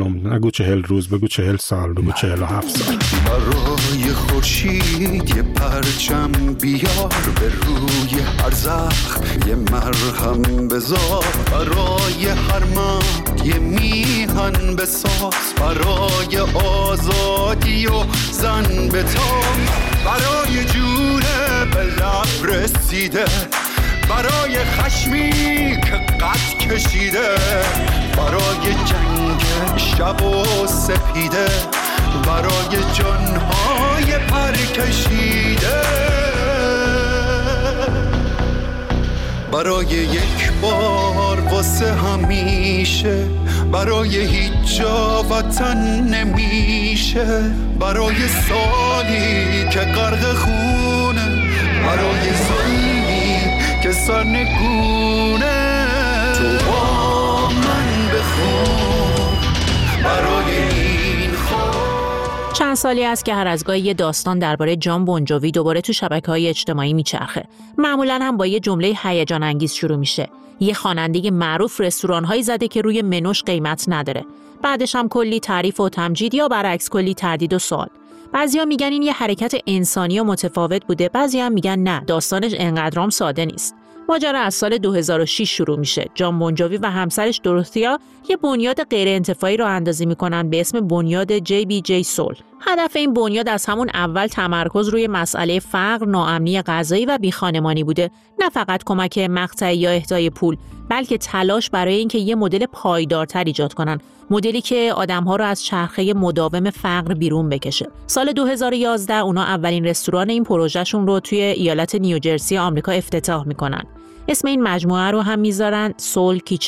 40 روز، بگو 40 سال، بگو 47 سال. برای خورشید یه پرچم بیار، به روی هر زخم یه مرهم بذار، برای هر مرد یه میهن بساز، برای آزادی و زن بتاب، برای جونه به لب رسیده، برای خشمی که قد کشیده، برای جنگ شب و سپیده، برای جانهای پر کشیده، برای یک بار واسه همیشه، برای هیچ جا وطن نمیشه، برای سالی که غرق خونه، برای ظلمی که سرنگونه، تو با من بخون برای این خود. چند سالی است که هر از گاهی یه داستان درباره جان بونجوی دوباره تو شبکه‌های اجتماعی میچرخه. معمولاً هم با یه جمله هیجان انگیز شروع میشه. یه خواننده معروف رستوران‌هایی زده که روی منوش قیمت نداره. بعدش هم کلی تعریف و تمجید یا برعکس کلی تردید و سوال. بعضیا میگن این یه حرکت انسانی و متفاوت بوده، بعضیا هم میگن نه، داستانش انقدرام ساده نیست. ماجرا از سال 2006 شروع میشه. جان بونجوی و همسرش دورتیا یه بنیاد غیر انتفاعی رو اندازی میکنن به اسم بنیاد JBJ Soul. هدف این بنیاد از همون اول تمرکز روی مسئله فقر، ناامنی غذایی و بیخانمانی بوده، نه فقط کمک مقطعی یا اهدای پول، بلکه تلاش برای اینکه یه مدل پایدارتر ایجاد کنن، مدلی که آدم‌ها رو از چرخه مداوم فقر بیرون بکشه. سال 2011 اونا اولین رستوران این پروژهشون رو توی ایالت نیوجرسی آمریکا افتتاح میکنن. اسم این مجموعه رو هم میذارن سول کیچن.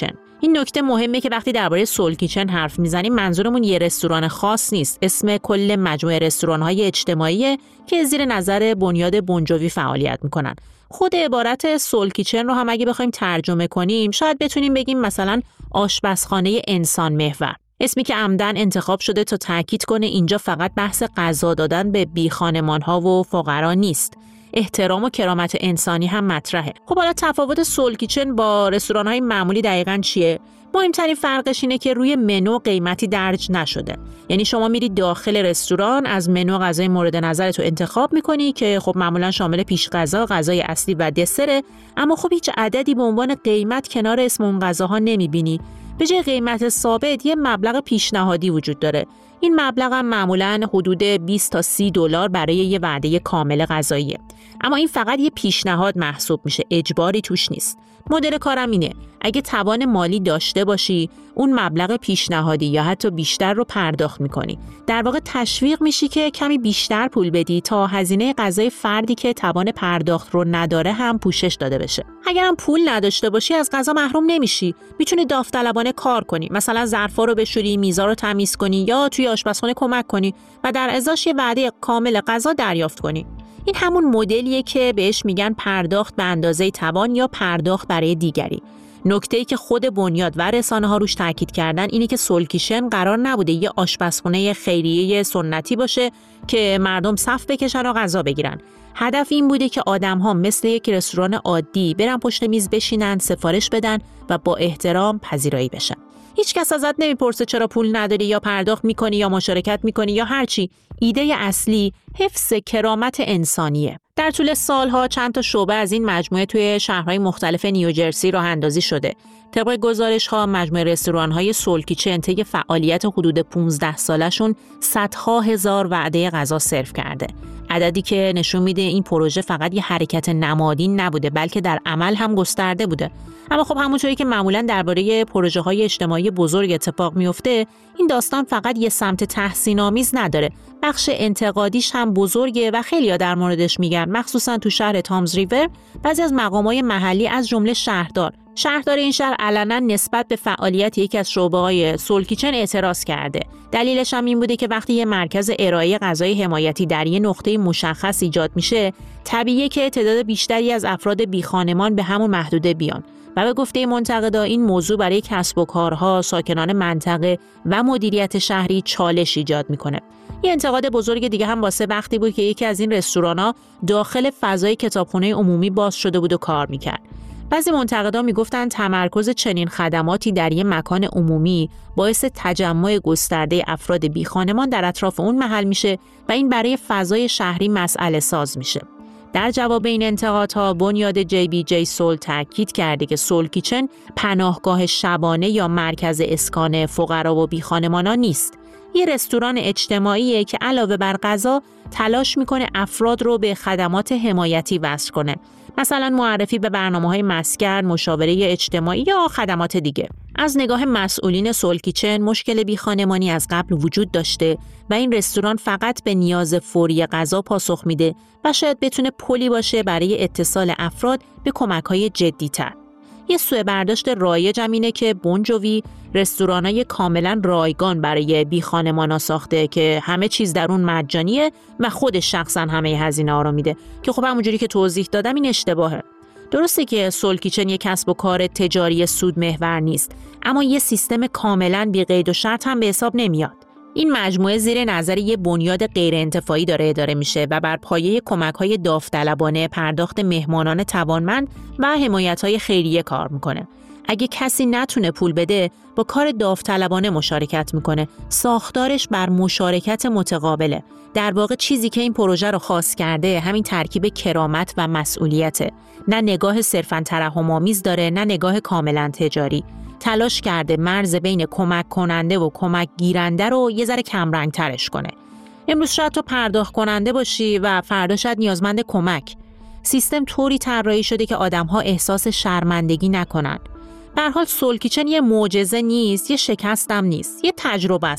این نکته مهمه که وقتی درباره سول کیچن حرف میزنیم منظورمون یه رستوران خاص نیست. اسم کل مجموعه رستوران‌های اجتماعی که زیر نظر بنیاد بونجوی فعالیت میکنن. خود عبارت سول کیچن رو هم اگه بخوایم ترجمه کنیم شاید بتونیم بگیم مثلا آشپزخانه انسان محور. اسمی که عمدن انتخاب شده تا تاکید کنه اینجا فقط بحث غذا دادن به بیخانمان‌ها و فقرا نیست. احترام و کرامت انسانی هم مطرحه. خب حالا تفاوت سول کیچن با رستوران‌های معمولی دقیقاً چیه؟ مهمترین فرقش اینه که روی منو قیمتی درج نشده. یعنی شما میری داخل رستوران، از منو غذای مورد نظرت رو انتخاب میکنی که خب معمولا شامل پیش غذا، غذای اصلی و دسره، اما خب هیچ عددی به عنوان قیمت کنار اسم اون غذاها نمیبینی. به جای قیمت ثابت یه مبلغ پیشنهادی وجود داره. این مبلغ هم معمولاً حدود 20 تا 30 دلار برای یه وعده کامل غذاییه. اما این فقط یه پیشنهاد محسوب میشه، اجباری توش نیست. مدل کارم اینه، اگه توان مالی داشته باشی، اون مبلغ پیشنهادی یا حتی بیشتر رو پرداخت میکنی. در واقع تشویق میشی که کمی بیشتر پول بدی تا هزینه غذای فردی که توان پرداخت رو نداره هم پوشش داده بشه. اگر هم پول نداشته باشی از غذا محروم نمیشی. میتونی داوطلبانه کار کنی، مثلا ظرفا رو بشوری، میزا رو تمیز کنی یا توی آشپزخونه کمک کنی و در ازاش یه وعده کامل غذا دریافت کنی. این همون مدلیه که بهش میگن پرداخت به اندازه توان یا پرداخت برای دیگری. نکته‌ای که خود بنیاد و رسانه‌ها روش تاکید کردن اینه که سول کیچن قرار نبوده یه آشپزخونه خیریه سنتی باشه که مردم صف بکشن و غذا بگیرن. هدف این بوده که آدم‌ها مثل یک رستوران عادی برن پشت میز بشینن، سفارش بدن و با احترام پذیرایی بشن. هیچ کس ازت نمیپرسه چرا پول نداری یا پرداخت میکنی یا مشارکت میکنی یا هرچی. ایده اصلی حفظ کرامت انسانیه. در طول سالها چند تا شعبه از این مجموعه توی شهرهای مختلف نیوجرسی راه اندازی شده. طبق گزارش‌ها مجموعه رستوران‌های سول کیچن طی فعالیت حدود 15 سالشون صدها هزار وعده غذا سرو کرده. عددی که نشون میده این پروژه فقط یه حرکت نمادین نبوده بلکه در عمل هم گسترده بوده. اما خب همونطوری که معمولاً درباره پروژه‌های اجتماعی بزرگ اتفاق میفته، این داستان فقط یه سمت تحسین‌آمیز نداره. بخش انتقادیش هم بزرگه و خیلی‌ها در موردش میگن، مخصوصاً تو شهر تامز ریور. بعضی از مقامات محلی از جمله شهردار این شهر علنا نسبت به فعالیت یکی از شعبه‌های سول کیچن اعتراض کرده. دلیلش هم این بوده که وقتی یه مرکز ارائه غذای حمایتی در یه نقطه مشخص ایجاد میشه، طبیعیه که تعداد بیشتری از افراد بیخانمان به همون محدوده بیان. و به گفته منتقدا این موضوع برای کسب و کارها، ساکنان منطقه و مدیریت شهری چالش ایجاد میکنه. یه انتقاد بزرگ دیگه هم واسه وقتی بود که یکی از این رستوران‌ها داخل فضای کتابخونه عمومی باز شده بود و کار میکرد. بعضی منتقدا میگفتن تمرکز چنین خدماتی در یک مکان عمومی باعث تجمع گسترده افراد بیخانمان در اطراف اون محل میشه و این برای فضای شهری مسئله ساز میشه. در جواب این انتقادها بنیاد JBJ سول تاکید کرده که سول کیچن پناهگاه شبانه یا مرکز اسکان فقرا و بیخانمانان نیست. یه رستوران اجتماعیه که علاوه بر غذا تلاش میکنه افراد رو به خدمات حمایتی وصل کنه. مثلا معرفی به برنامه‌های مسکن، مشاوره اجتماعی یا خدمات دیگه. از نگاه مسئولین سول کیچن مشکل بیخانمانی از قبل وجود داشته و این رستوران فقط به نیاز فوری غذا پاسخ میده و شاید بتونه پلی باشه برای اتصال افراد به کمک‌های جدی‌تر. یه سوء برداشت رایج هم اینه که بونجوی رستورانای کاملا رایگان برای بیخانمانا ساخته که همه چیز در اون مجانیه و خودش شخصا همه هزینه‌ها رو میده که خب همونجوری که توضیح دادم این اشتباهه. درسته که سول کیچن یک کسب و کار تجاری سود محور نیست، اما یه سیستم کاملا بی قید و شرط هم به حساب نمیاد. این مجموعه زیر نظر یه بنیاد غیر انتفاعی داره اداره میشه و بر پایه کمک‌های داوطلبانه، پرداخت مهمانان توانمند و حمایت‌های خیریه کار میکنه. اگه کسی نتونه پول بده، با کار داوطلبانه مشارکت میکنه. ساختارش بر مشارکت متقابله. در واقع چیزی که این پروژه رو خاص کرده همین ترکیب کرامت و مسئولیته. نه نگاه صرفاً ترحم‌آمیز داره، نه نگاه کاملاً تجاری. تلاش کرده مرز بین کمک کننده و کمک گیرنده رو یه ذره کمرنگ ترش کنه. امروز شاید تو پرداخت کننده باشی و فردا شاید نیازمند کمک. سیستم طوری طراحی شده که آدم‌ها احساس شرمندگی نکنن. به هر حال سول کیچن یه معجزه نیست، یه شکست هم نیست، یه تجربه است.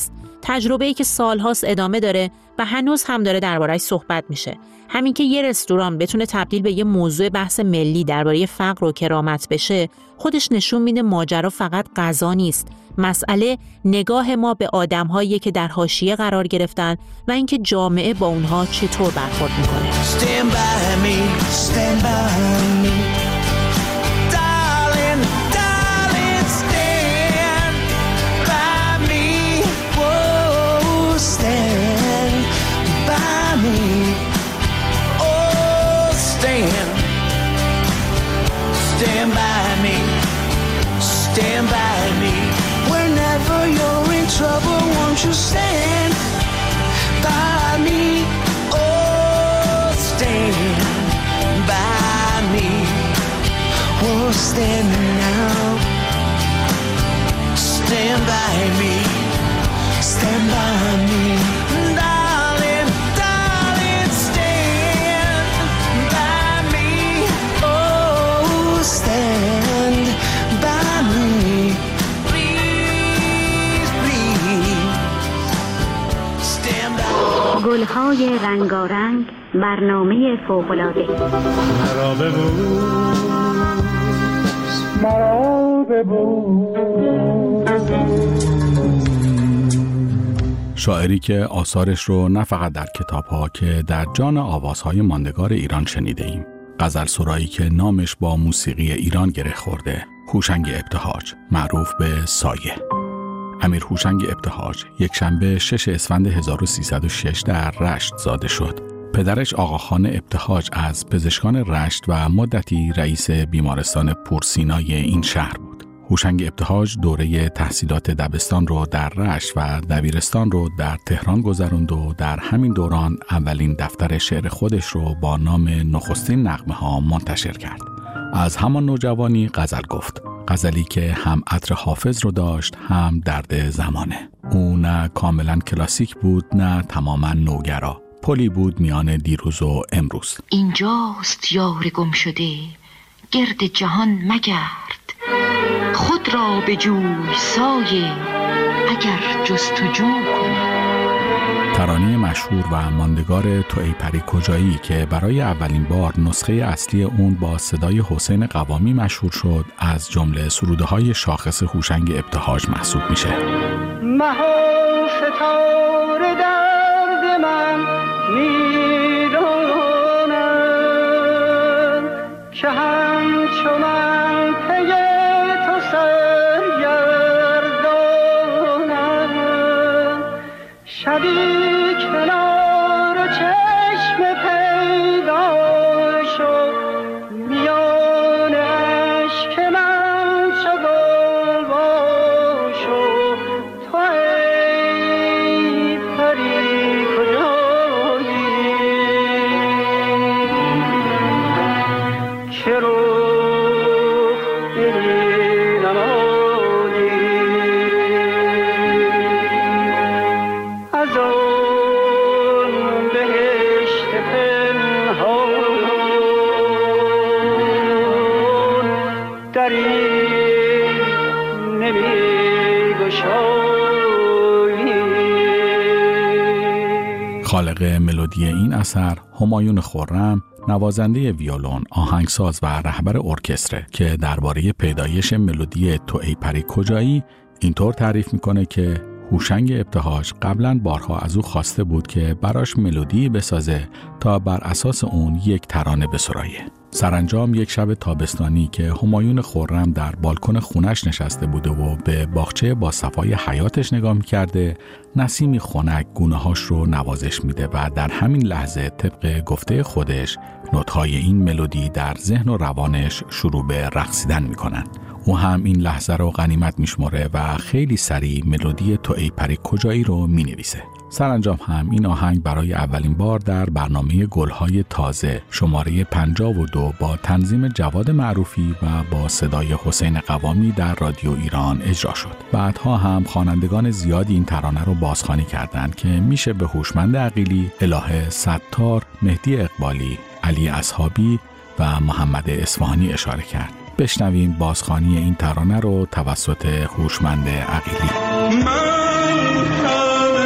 تجربه‌ای که سالهاست ادامه داره و هنوز هم داره درباره‌اش صحبت میشه. همین که یه رستوران بتونه تبدیل به یه موضوع بحث ملی درباره فقر و کرامت بشه، خودش نشون میده ماجرا فقط غذا نیست. مسئله نگاه ما به آدم‌هایی که در حاشیه قرار گرفتن و اینکه جامعه با اونها چطور برخورد میکنه. Stand by me, stand by me. Darling, darling, stand by me. Whoa, stand by me. Oh, stand by me, stand by me. Whenever you're in trouble, won't you stand by me? Oh, stand by me. Oh, stand now. Stand by me, stand by me. Darling, darling, stand by me. Oh, stand by me. گل‌های رنگارنگ، برنامه فوق‌العاده. مرا ببوس. شاعری که آثارش رو نه فقط در کتاب‌ها که در جان آوازهای ماندگار ایران شنیده ایم. غزل سرایی که نامش با موسیقی ایران گره خورده، هوشنگ ابتهاج، معروف به سایه. امیر هوشنگ ابتهاج یک شنبه 6 اسفند 1306 در رشت زاده شد. پدرش آقاخان ابتهاج از پزشکان رشت و مدتی رئیس بیمارستان پورسینای این شهر بود. هوشنگ ابتهاج دوره تحصیلات دبستان رو در رشت و دبیرستان رو در تهران گذروند و در همین دوران اولین دفتر شعر خودش رو با نام نخستین نغمه ها منتشر کرد. از همان نوجوانی غزل گفت. غزلی که هم عطر حافظ رو داشت، هم درد زمانه. او نه کاملا کلاسیک بود، نه تماما نوگرا. پلی بود میان دیروز و امروز. اینجاست یار گم شده، گرد جهان مگرد، خود را به جوی سایه، اگر جستجو کنی. ترانه مشهور و ماندگار تو ای پری کجایی که برای اولین بار نسخه اصلی اون با صدای حسین قوامی مشهور شد، از جمله سروده‌های شاخص هوشنگ ابتهاج محسوب میشه. مها ستاره درد من میدونم که همچو من پی تو سرگردانم. شبی کنار چشم پیدا شد، میان اشک من چو گل وا شد. تو ای پری کجایی که رخ دلی نمایی؟ از خالق ملودی این اثر همایون خرم، نوازنده ویولون، آهنگساز و رهبر ارکستره که درباره پیدایش ملودی تو ای پری کجایی اینطور تعریف میکنه که هوشنگ ابتهاج قبلا بارها از او خواسته بود که براش ملودی بسازه تا بر اساس اون یک ترانه بسرایه. سرانجام یک شب تابستانی که همایون خرم در بالکن خونش نشسته بوده و به باغچه با صفای حیاتش نگاه می‌کرده، نسیمی خنک گونه‌هاش رو نوازش میده و در همین لحظه طبق گفته خودش نوت‌های این ملودی در ذهن و روانش شروع به رقصیدن می‌کنن. او هم این لحظه رو غنیمت میشمره و خیلی سریع ملودی تو ای پری کجایی رو مینویسه. سرانجام هم این آهنگ برای اولین بار در برنامه گل‌های تازه شماره 52 با تنظیم جواد معروفی و با صدای حسین قوامی در رادیو ایران اجرا شد. بعدها هم خوانندگان زیادی این ترانه رو بازخوانی کردند که میشه به هوشمند عقیلی، الهه ستار، مهدی اقبالی، علی اصحابی و محمد اصفهانی اشاره کرد. بشنویم بازخوانی این ترانه رو توسط هوشمند عقیلی. من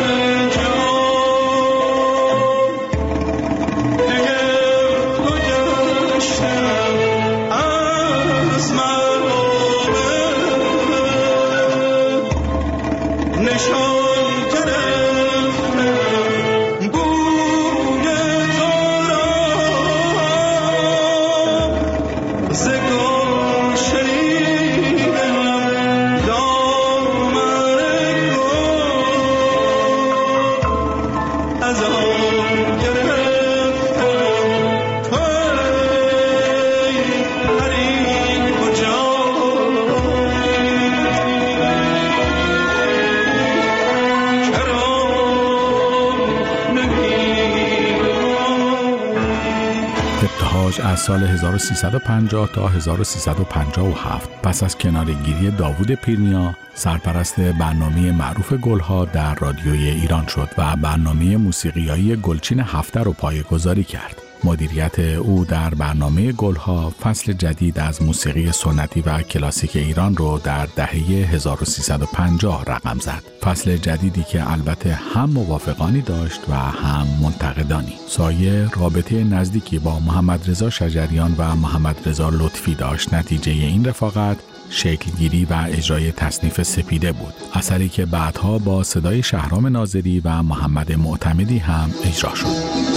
از سال 1350 تا 1357 پس از کناره‌گیری داوود پیرنیا سرپرست برنامه معروف گلها در رادیوی ایران شد و برنامه موسیقیایی گلچین هفته رو پایه‌گذاری کرد. مدیریت او در برنامه گلها فصل جدید از موسیقی سنتی و کلاسیک ایران رو در دهه 1350 رقم زد. فصل جدیدی که البته هم موافقانی داشت و هم منتقدانی. سایه رابطه نزدیکی با محمد رضا شجریان و محمد رضا لطفی داشت. نتیجه این رفاقت شکلگیری و اجرای تصنیف سپیده بود، اثری که بعدها با صدای شهرام ناظری و محمد معتمدی هم اجرا شد.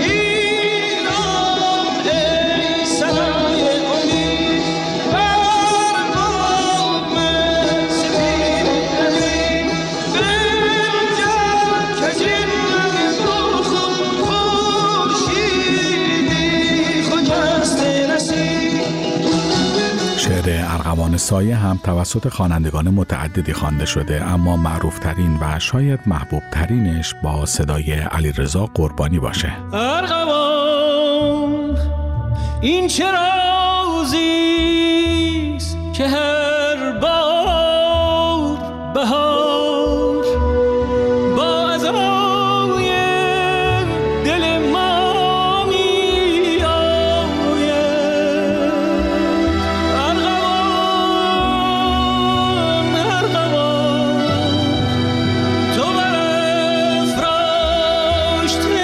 ارغوان سایه هم توسط خوانندگان متعددی خوانده شده، اما معروفترین و شاید محبوب ترینش با صدای علیرضا قربانی باشه. ارغوان این چه رازیست که هر بار بهار با عزای دل ما می آید. تو برافراشته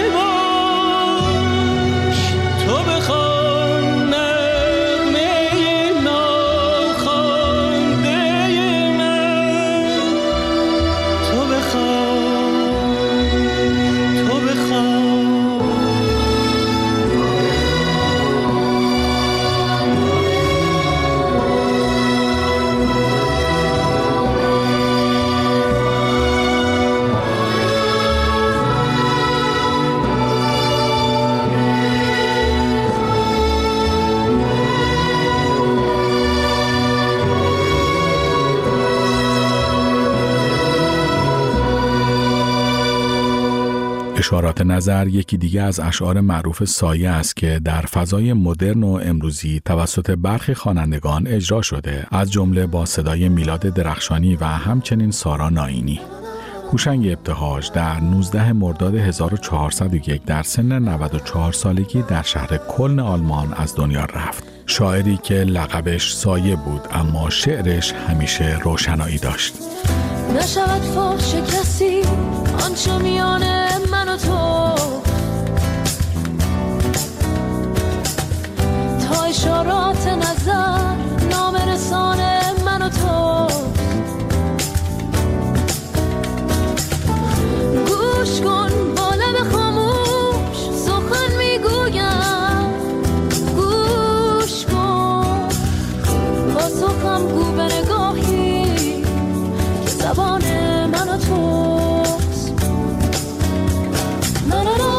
باش، تو بخوان نغمه ناخوانده من، تو اشارات نظر یکی دیگه از اشعار معروف سایه است که در فضای مدرن و امروزی توسط برخی خوانندگان اجرا شده، از جمله با صدای میلاد درخشانی و همچنین سارا ناینی. هوشنگ ابتهاج در 19 مرداد 1401 در سن 94 سالگی در شهر کلن آلمان از دنیا رفت. شاعری که لقبش سایه بود اما شعرش همیشه روشنایی داشت. نشود فاش کسی آنچه میان من و تو، تا اشارات نظر نامرسان من و تو. گوش کن با لب خاموش سخن میگویم، گوش کن با سخن گو به نگاهی که زبان من و توست. لا لا لا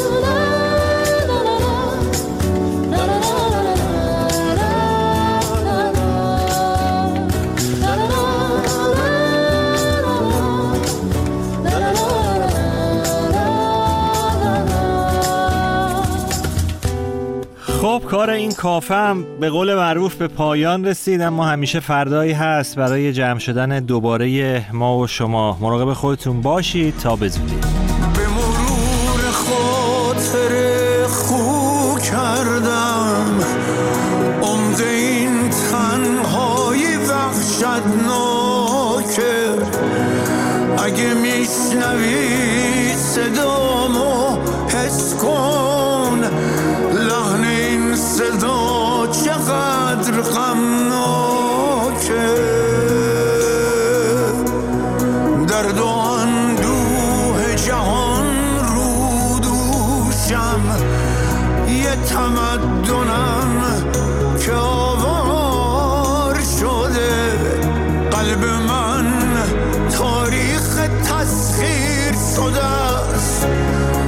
خب کار این کافه هم به قول معروف به پایان رسید، اما همیشه فردایی هست برای جمع شدن دوباره ما و شما. مراقب خودتون باشید تا بزودی. به مرور خاطر خو کردم عمق این تنهایی وحشتناکه. اگه میشنوی صدامو حس کن، لحن این صدا چقدر غمناکه. درد و اندوه جهان رو دوشم، یه تمدنم که آوار شده. قلب من تاریخ تسخیر شده است،